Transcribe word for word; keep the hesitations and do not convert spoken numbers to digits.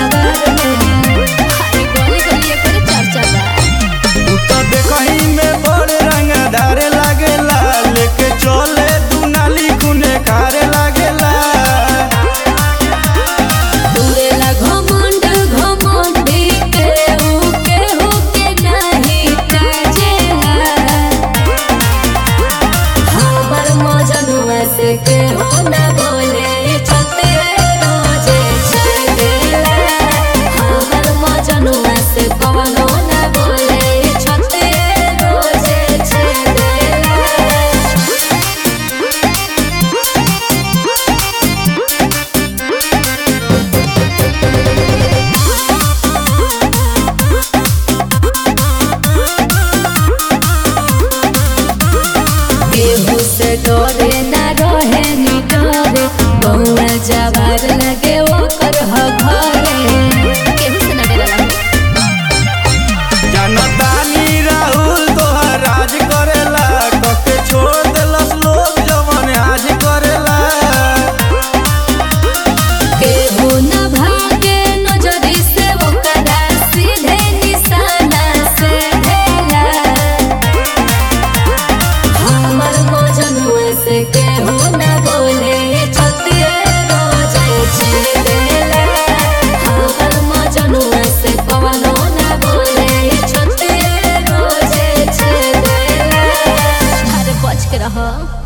जवार में हाय गली गली एकर चर्चा बा। तू तो देखही में बड़ रंगदार लागेला लेके चले तू नाली गुने खारे लागेला। तुरेला घमंड घमंडी के उके होके नहीं ताजेला हमर मजनुआ से के हो ना बोले छते रोजे छेदेला हमर मजनुआ से कवनो ना बोले छते रोजे छेदेला। केहू से डरे ना रहे नी डरे बहुआ जवार लगे ओकर ह घरे केहू से ना डरेला। जनतानी राहुल तोहर राज करेला कके छोड़ देलस लोग जवन आज करेला। केहू न भागे नजरी से ओकरा सीधे निशाना से ढेला हमर मजनुआ से केहू न बोले छतिए रोजे छेदेला हमर मजनुआ से कवनो न बोले छतिए रोजे छेदेला। अरे बच के रह।